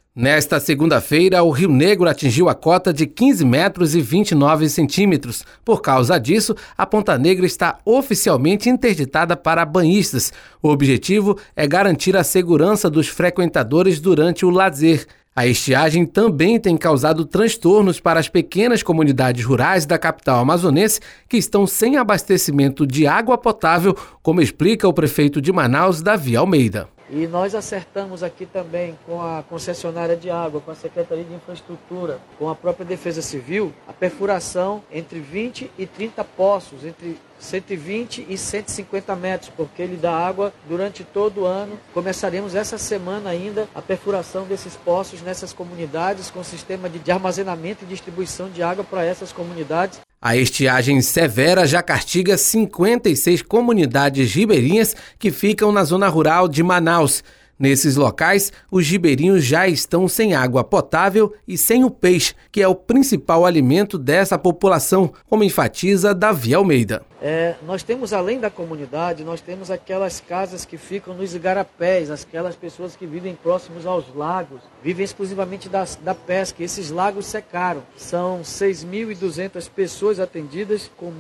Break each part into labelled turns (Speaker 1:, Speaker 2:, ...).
Speaker 1: Nesta segunda-feira, o Rio Negro atingiu a cota de 15 metros e 29 centímetros. Por causa disso, a Ponta Negra está oficialmente interditada para banhistas. O objetivo é garantir a segurança dos frequentadores durante o lazer. A estiagem também tem causado transtornos para as pequenas comunidades rurais da capital amazonense que estão sem abastecimento de água potável, como explica o prefeito de Manaus, Davi Almeida.
Speaker 2: E nós acertamos aqui também com a concessionária de água, com a Secretaria de Infraestrutura, com a própria Defesa Civil, a perfuração entre 20 e 30 poços, entre 120 e 150 metros, porque ele dá água durante todo o ano. Começaremos essa semana ainda a perfuração desses poços nessas comunidades, com sistema de armazenamento e distribuição de água para essas comunidades.
Speaker 1: A estiagem severa já castiga 56 comunidades ribeirinhas que ficam na zona rural de Manaus. Nesses locais, os ribeirinhos já estão sem água potável e sem o peixe, que é o principal alimento dessa população, como enfatiza Davi Almeida.
Speaker 2: Nós temos, além da comunidade, nós temos aquelas casas que ficam nos igarapés, aquelas pessoas que vivem próximos aos lagos, vivem exclusivamente da pesca. Esses lagos secaram. São 6.200 pessoas atendidas, com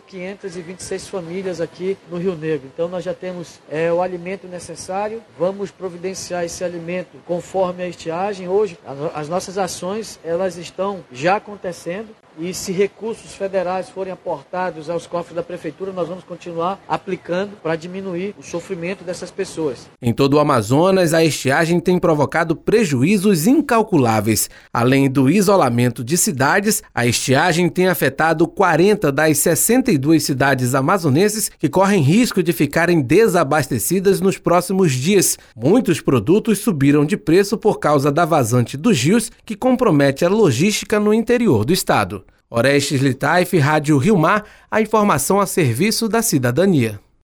Speaker 2: 1.526 famílias aqui no Rio Negro. Então nós já temos o alimento necessário, vamos providenciar esse alimento conforme a estiagem. Hoje, as nossas ações elas estão já acontecendo. E se recursos federais forem aportados aos cofres da Prefeitura, nós vamos continuar aplicando para diminuir o sofrimento dessas pessoas.
Speaker 1: Em todo o Amazonas, a estiagem tem provocado prejuízos incalculáveis. Além do isolamento de cidades, a estiagem tem afetado 40 das 62 cidades amazonenses que correm risco de ficarem desabastecidas nos próximos dias. Muitos produtos subiram de preço por causa da vazante dos rios, que compromete a logística no interior do estado. Orestes Litaif, Rádio Rio Mar, a informação a serviço da cidadania.